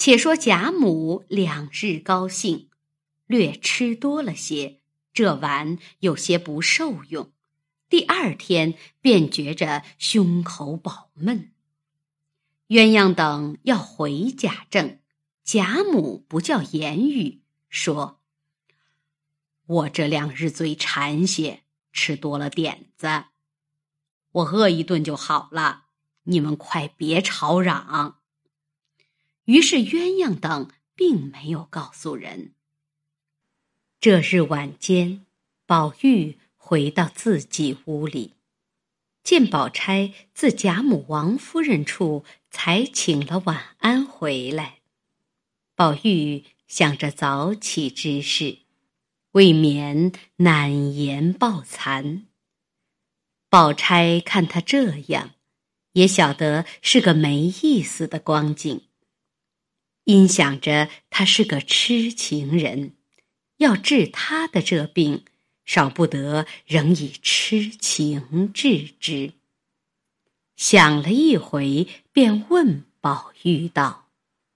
且说贾母2日高兴，略吃多了些，这碗有些不受用。第2天便觉着胸口饱闷。鸳鸯等要回贾政，贾母不叫言语，说：我这2日嘴馋些，吃多了点子，我饿一顿就好了，你们快别吵嚷。于是鸳鸯等并没有告诉人。这日晚间，宝玉回到自己屋里，见宝钗自贾母王夫人处才请了晚安回来。宝玉想着早起之事，未免难言抱残。宝钗看他这样，也晓得是个没意思的光景，因想着他是个痴情人，要治他的这病，少不得仍以痴情治之。想了一回，便问宝玉道：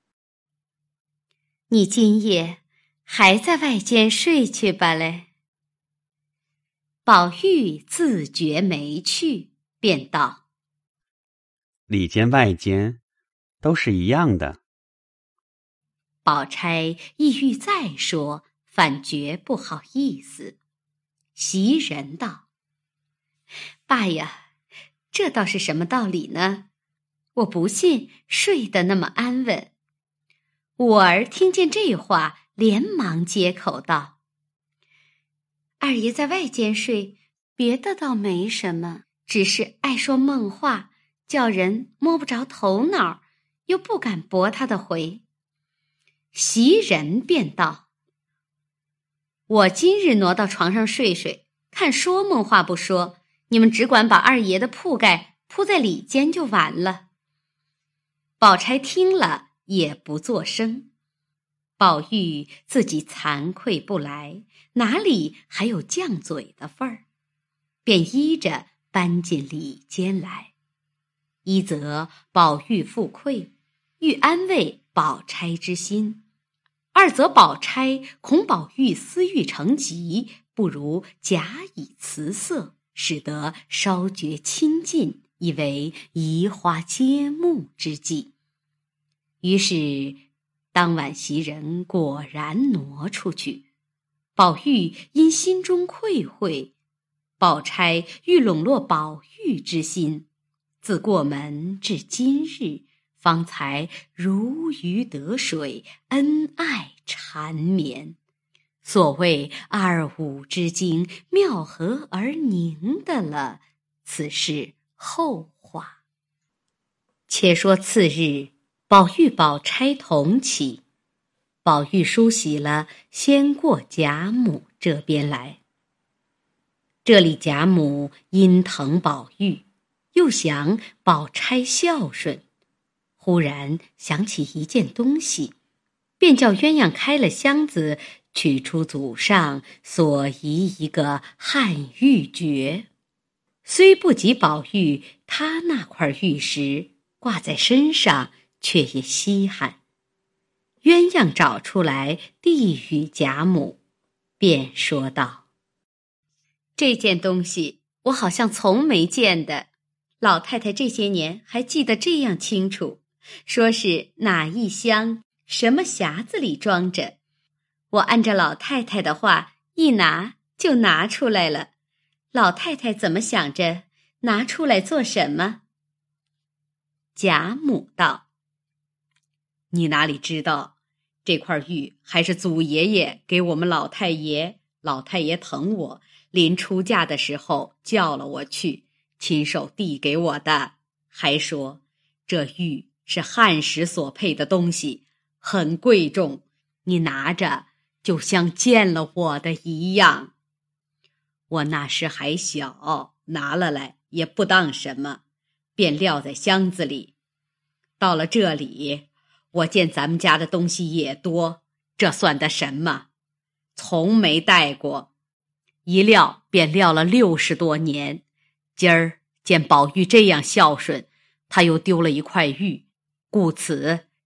你今夜还在外间睡去吧嘞？宝玉自觉没趣，便道： 里间外间都是一样的。 宝钗意欲再说，反觉不好意思。袭人道：爸呀，这倒是什么道理呢？我不信睡得那么安稳。我儿听见这话，连忙接口道：二爷在外间睡，别的倒没什么，只是爱说梦话，叫人摸不着头脑，又不敢驳他的回。袭人便道：我今日挪到床上睡睡，看说梦话不说，你们只管把二爷的铺盖铺在里间就完了。宝钗听了也不作声。宝玉自己惭愧不来，哪里还有犟嘴的份儿，便依着搬进里间来。一则宝玉负愧，欲安慰宝钗之心；二则宝钗恐宝玉私欲成疾，不如假以辞色，使得稍觉亲近，以为移花接木之计。于是当晚袭人果然挪出去。宝玉因心中愧悔，宝钗欲笼络宝玉之心，自过门至今日，方才如鱼得水，恩爱缠绵。所谓二五之精，妙合而凝的了，此事后话。且说次日，宝玉宝钗同起，宝玉梳洗了，先过贾母这边来。这里贾母因疼宝玉，又想宝钗孝顺，忽然想起一件东西，便叫鸳鸯开了箱子，取出祖上所遗一个汉玉珏，虽不及宝玉他那块玉石挂在身上，却也稀罕。鸳鸯找出来递与贾母，便说道：这件东西我好像从没见的，老太太这些年还记得这样清楚，说是哪一箱什么匣子里装着，我按照老太太的话一拿就拿出来了，老太太怎么想着拿出来做什么？贾母道：你哪里知道，这块玉还是祖爷爷给我们老太爷，老太爷疼我，临出嫁的时候叫了我去，亲手递给我的，还说这玉是汉时所配的东西，很贵重，你拿着就像见了我的一样。我那时还小，拿了来也不当什么，便撂在箱子里。到了这里，我见咱们家的东西也多，这算得什么？从没带过，一撂便撂了60多年。今儿见宝玉这样孝顺，他又丢了一块玉，故此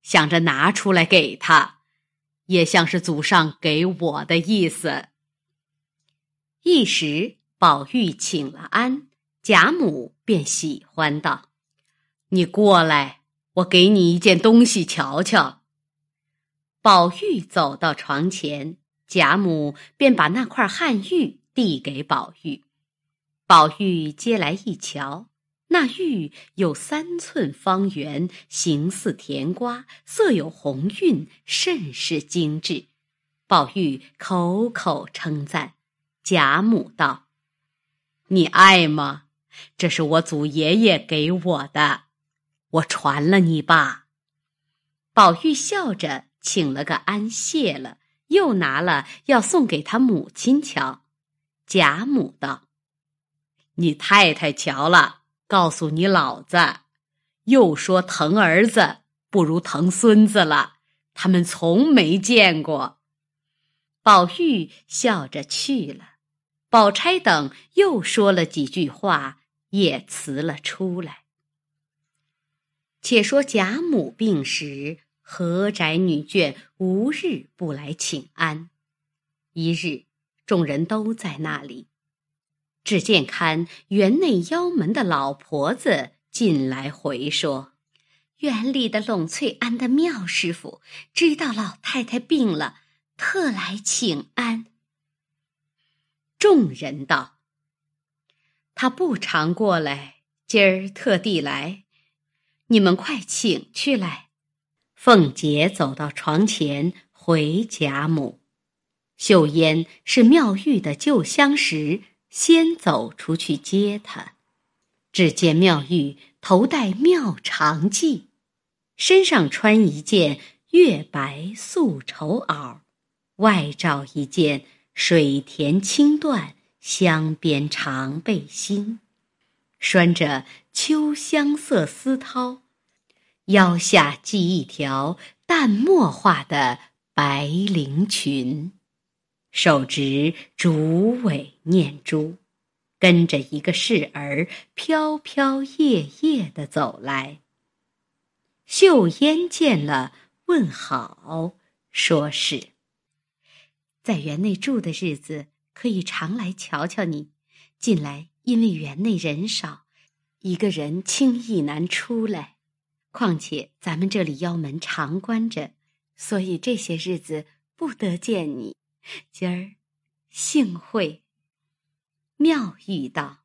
想着拿出来给他，也像是祖上给我的意思。一时宝玉请了安，贾母便喜欢道：你过来，我给你一件东西瞧瞧。宝玉走到床前，贾母便把那块汉玉递给宝玉。宝玉接来一瞧，那玉有3寸方圆，形似甜瓜，色有红晕，甚是精致。宝玉口口称赞。贾母道：你爱吗？这是我祖爷爷给我的，我传了你吧。宝玉笑着请了个安谢了，又拿了要送给他母亲瞧。贾母道：你太太瞧了，告诉你老子，又说疼儿子不如疼孙子了，他们从没见过。宝玉笑着去了。宝钗等又说了几句话，也辞了出来。且说贾母病时，何宅女眷无日不来请安。一日，众人都在那里，只见看园内腰门的老婆子进来回说：园里的栊翠庵的妙师傅知道老太太病了，特来请安。众人道：他不常过来，今儿特地来，你们快请去来。凤姐走到床前回贾母，秀烟是妙玉的旧相识，先走出去接她。只见妙玉头戴妙长髻，身上穿一件月白素绸袄，外罩一件水田青缎镶边长背心，拴着秋香色丝绦，腰下系一条淡墨画的白绫裙，手执竹尾念珠，跟着一个侍儿飘飘曳曳地走来。秀烟见了，问好，说是在园内住的日子，可以常来瞧瞧你。近来因为园内人少，一个人轻易难出来，况且咱们这里腰门常关着，所以这些日子不得见你。今儿幸会。妙玉道：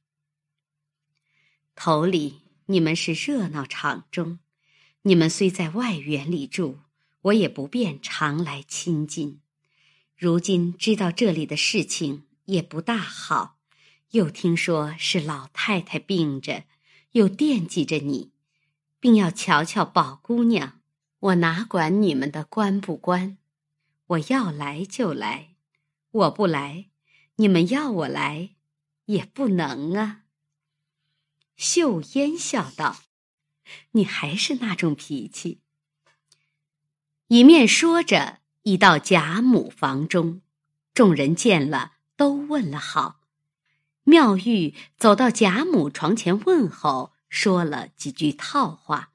头里你们是热闹场中，你们虽在外园里住，我也不便常来亲近。如今知道这里的事情也不大好，又听说是老太太病着，又惦记着你，并要瞧瞧宝姑娘，我哪管你们的关不关？我要来就来，我不来，你们要我来也不能啊。秀烟笑道：你还是那种脾气。一面说着，已到贾母房中，众人见了，都问了好。妙玉走到贾母床前问候，说了几句套话。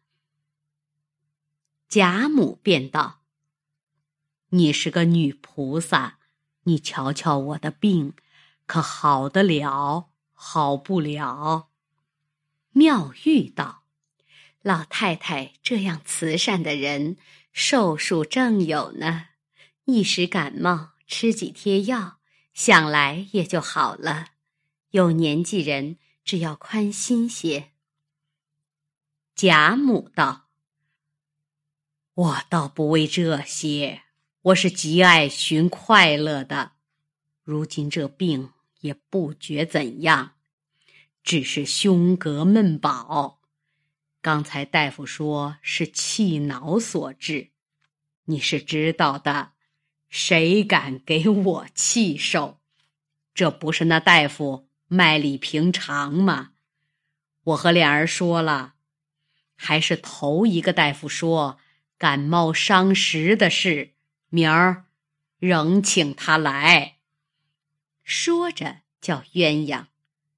贾母便道：你是个女菩萨，你瞧瞧我的病，可好得了，好不了？妙玉道：老太太这样慈善的人，寿数正有呢，一时感冒，吃几贴药，想来也就好了。有年纪人，只要宽心些。贾母道：我倒不为这些，我是极爱寻快乐的。如今这病也不觉怎样，只是胸膈闷饱。刚才大夫说是气恼所致，你是知道的，谁敢给我气受？这不是那大夫卖力平常吗？我和两儿说了，还是头一个大夫说感冒伤食的事，明儿仍请他来。说着叫鸳鸯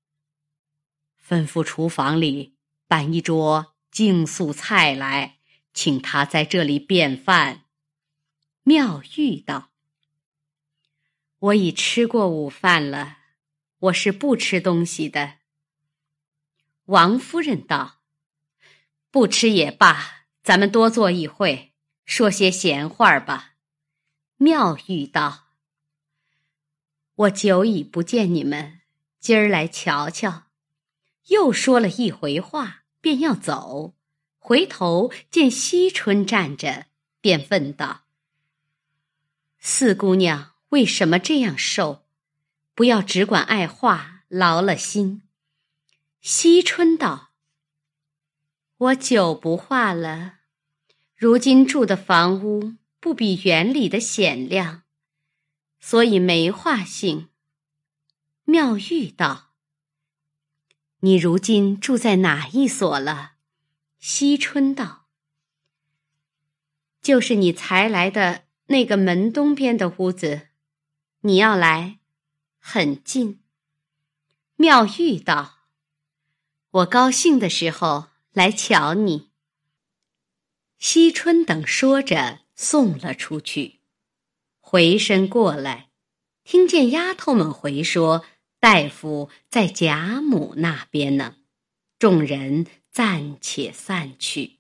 吩咐厨房里搬一桌净素菜来， 请他在这里便饭。妙玉道：我已吃过午饭了，我是不吃东西的。王夫人道：不吃也罢，咱们多坐一会，说些闲话吧。妙玉道：我久已不见你们，今儿来瞧瞧。又说了一回话，便要走，回头见惜春站着，便问道：四姑娘为什么这样瘦？不要只管爱画，劳了心。惜春道：我久不画了，如今住的房屋不比园里的显亮，所以没画性。妙玉道：你如今住在哪一所了？惜春道：就是你才来的那个门东边的屋子，你要来，很近。妙玉道：我高兴的时候来瞧你。惜春等说着送了出去，回身过来，听见丫头们回说大夫在贾母那边呢，众人暂且散去。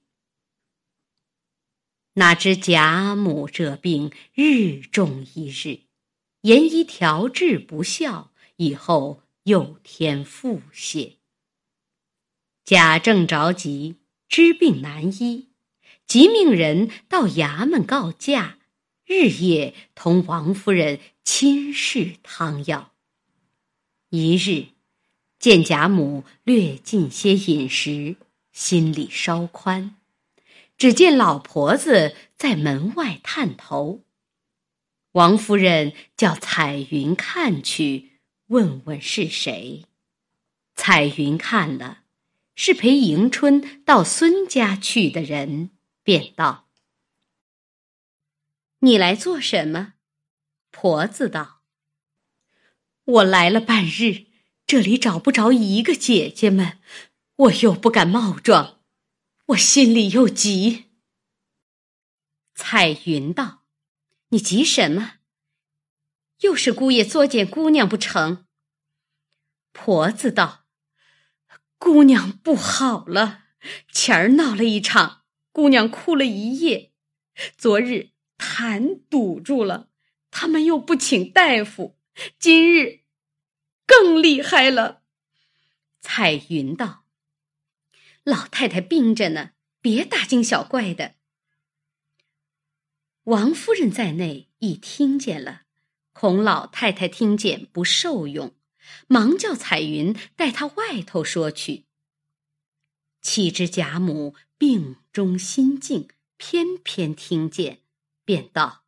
哪知贾母这病日重一日，言医调治不效，以后又添腹泻。贾政着急，知病难医，即命人到衙门告假，日夜同王夫人亲试汤药。一日，见贾母略进些饮食，心里稍宽。只见老婆子在门外探头，王夫人叫彩云看去，问问是谁。彩云看了，是陪迎春到孙家去的人，便道：你来做什么？婆子道：我来了半日，这里找不着一个姐姐们，我又不敢冒撞，我心里又急。彩云道：你急什么？又是姑爷作践姑娘不成？婆子道：姑娘不好了，前儿闹了一场，姑娘哭了一夜，昨日痰堵住了，他们又不请大夫，今日更厉害了。彩云道：老太太病着呢，别大惊小怪的。王夫人在内已听见了，恐老太太听见不受用，忙叫彩云带她外头说去。岂知贾母病中心静，偏偏听见，便道：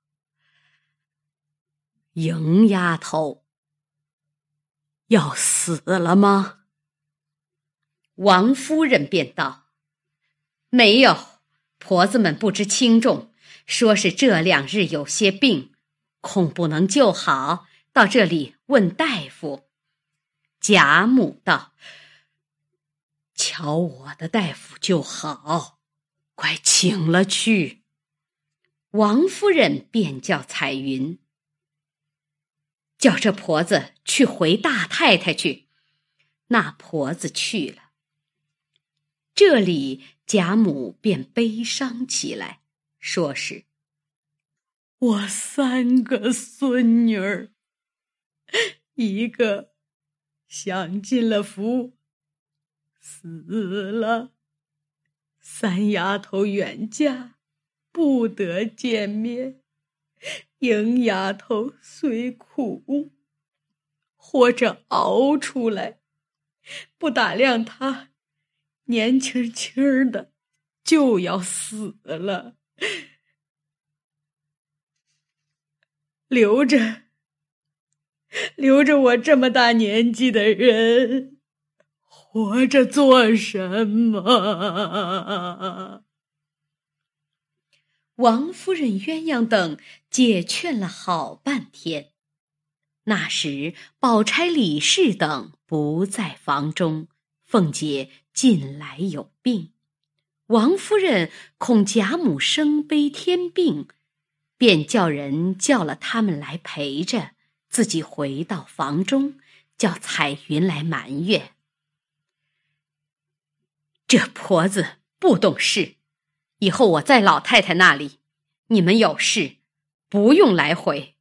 迎丫头要死了吗？王夫人便道：没有，婆子们不知轻重，说是这2日有些病，恐不能救好，到这里问大夫。贾母道：瞧我的大夫就好，快请了去。王夫人便叫彩云：叫这婆子去回大太太去。那婆子去了。这里贾母便悲伤起来，说是我3个孙女儿，一个享尽了福死了，3丫头远嫁不得见面，迎丫头虽苦，活着熬出来，不打量她年轻轻的就要死了，留着我这么大年纪的人，活着做什么？王夫人、鸳鸯等解劝了好半天。那时宝钗、李氏等不在房中，凤姐近来有病， 王夫人恐贾母生悲添病，便叫人叫了他们来陪着，自己回到房中，叫彩云来埋怨：这婆子不懂事，以后我在老太太那里，你们有事不用来回。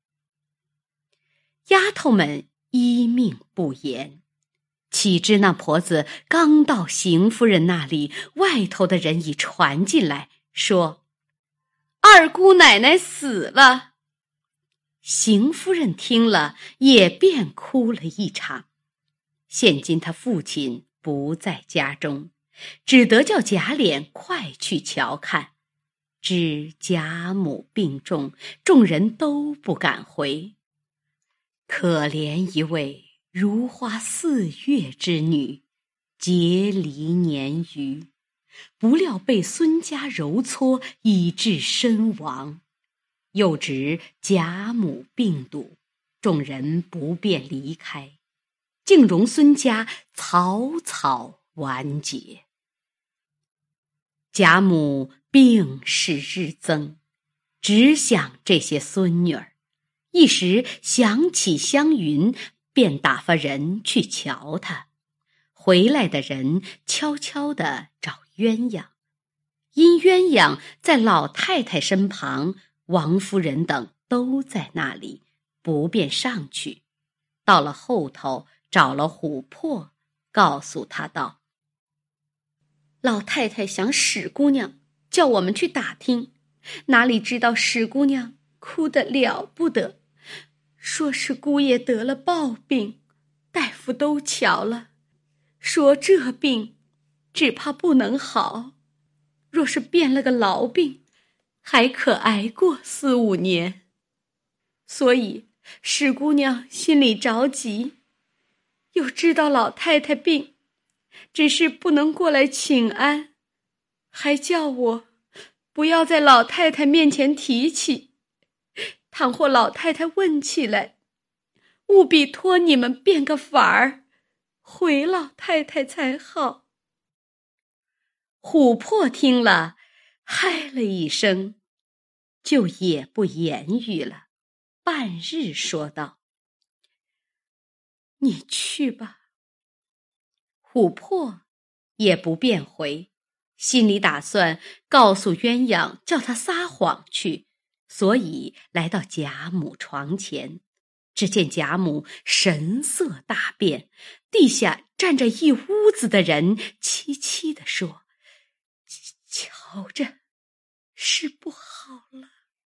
丫头们依命不言，岂知那婆子刚到邢夫人那里，外头的人已传进来，说二姑奶奶死了。邢夫人听了，也便哭了一场。现今她父亲不在家中，只得叫贾琏快去瞧看。知贾母病重，众人都不敢回。可怜一位如花4月之女，结离年余，不料被孙家揉搓，以致身亡。又值贾母病笃，众人不便离开，竟容孙家草草完结。贾母病势日增，只想这些孙女儿，一时想起湘云，便打发人去瞧她。回来的人悄悄地找鸳鸯，因鸳鸯在老太太身旁，王夫人等都在那里，不便上去。到了后头，找了琥珀，告诉他道：老太太想史姑娘，叫我们去打听，哪里知道史姑娘哭得了不得，说是姑爷得了暴病，大夫都瞧了，说这病只怕不能好，若是变了个痨病，还可挨过4、5年。所以史姑娘心里着急，又知道老太太病，只是不能过来请安，还叫我不要在老太太面前提起，倘或老太太问起来，务必托你们变个法儿，回老太太才好。琥珀听了，嗨了一声，就也不言语了，半日说道：你去吧。琥珀也不便回，心里打算告诉鸳鸯叫他撒谎去，所以来到贾母床前，只见贾母神色大变，地下站着一屋子的人，凄凄地说：瞧着是不好了。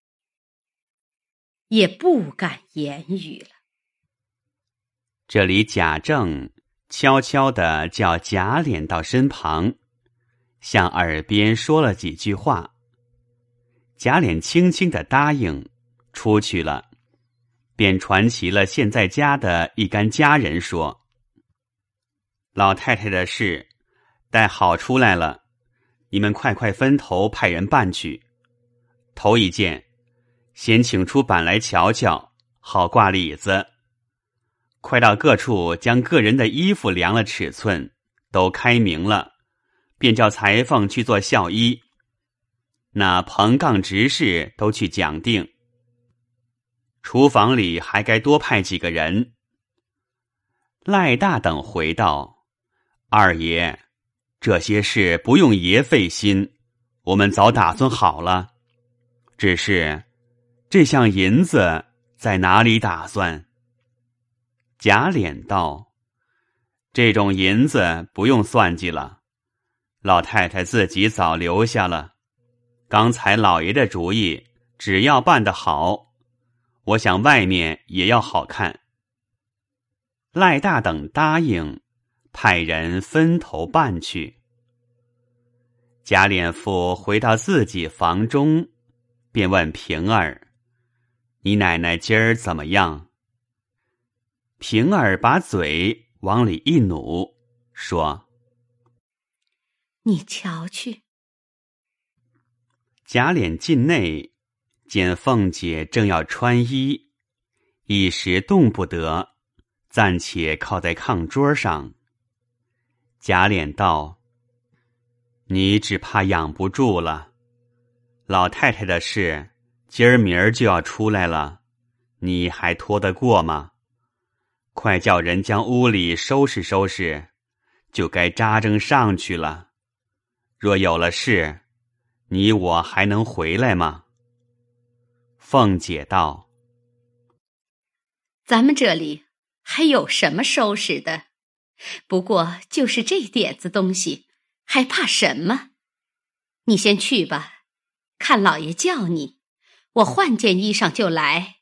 也不敢言语了。 这里贾政悄悄地叫贾琏到身旁，向耳边说了几句话。贾琏轻轻地答应，出去了，便传齐了现在家的一干家人说：老太太的事待好出来了，你们快快分头派人办去。头一件，先请出板来瞧瞧，好挂里子。快到各处将个人的衣服量了尺寸，都开明了，便叫裁缝去做校衣。那棚杠执事都去讲定。厨房里还该多派几个人。赖大等回道：二爷，这些事不用爷费心，我们早打算好了。只是这项银子在哪里打算？贾琏道：这种银子不用算计了，老太太自己早留下了。刚才老爷的主意，只要办得好，我想外面也要好看。赖大等答应，派人分头办去。贾琏父回到自己房中，便问平儿：你奶奶今儿怎么样？平儿把嘴往里一努，说： 你瞧去。 贾琏进内，见凤姐正要穿衣，一时动不得，暂且靠在炕桌上。贾琏道： 你只怕养不住了。老太太的事，今儿明儿就要出来了，你还拖得过吗？快叫人将屋里收拾收拾，就该扎正上去了。若有了事，你我还能回来吗？凤姐道： 咱们这里还有什么收拾的？不过就是这点子东西，还怕什么？你先去吧，看老爷叫你，我换件衣裳就来。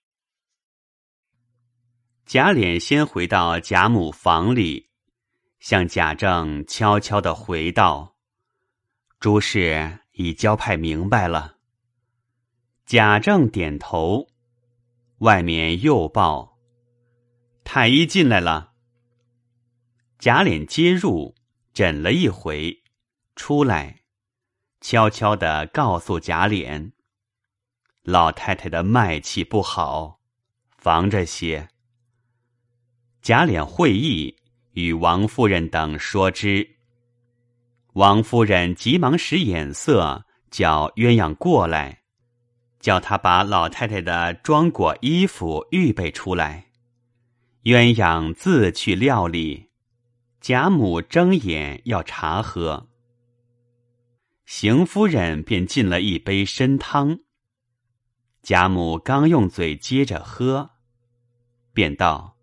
贾琏先回到贾母房里，向贾政悄悄地回道：诸事已交派明白了。贾政点头，外面又报太医进来了。贾琏接入，诊了一回，出来悄悄地告诉贾琏，老太太的脉气不好，防着些。贾琏会意，与王夫人等说之。王夫人急忙使眼色，叫鸳鸯过来，叫他把老太太的装裹衣服预备出来。鸳鸯自去料理，贾母睁眼要茶喝。邢夫人便进了一杯参汤，贾母刚用嘴接着喝，便道：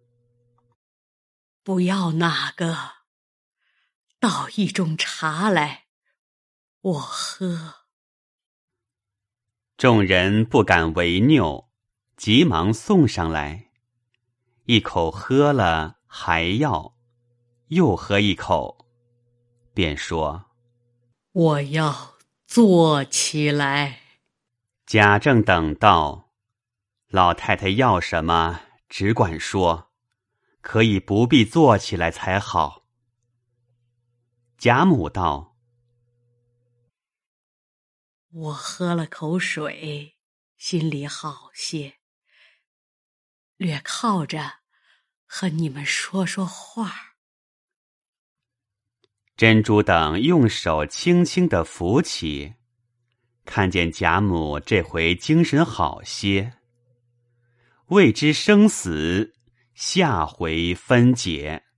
不要那个，倒一盅茶来，我喝。 众人不敢违拗，急忙送上来，一口喝了还要，又喝一口，便说： 我要坐起来。 贾政等道：老太太要什么，只管说，可以不必坐起来才好。贾母道： 我喝了口水，心里好些，略靠着和你们说说话。 珍珠等用手轻轻地扶起，看见贾母这回精神好些，未知生死，下回分解。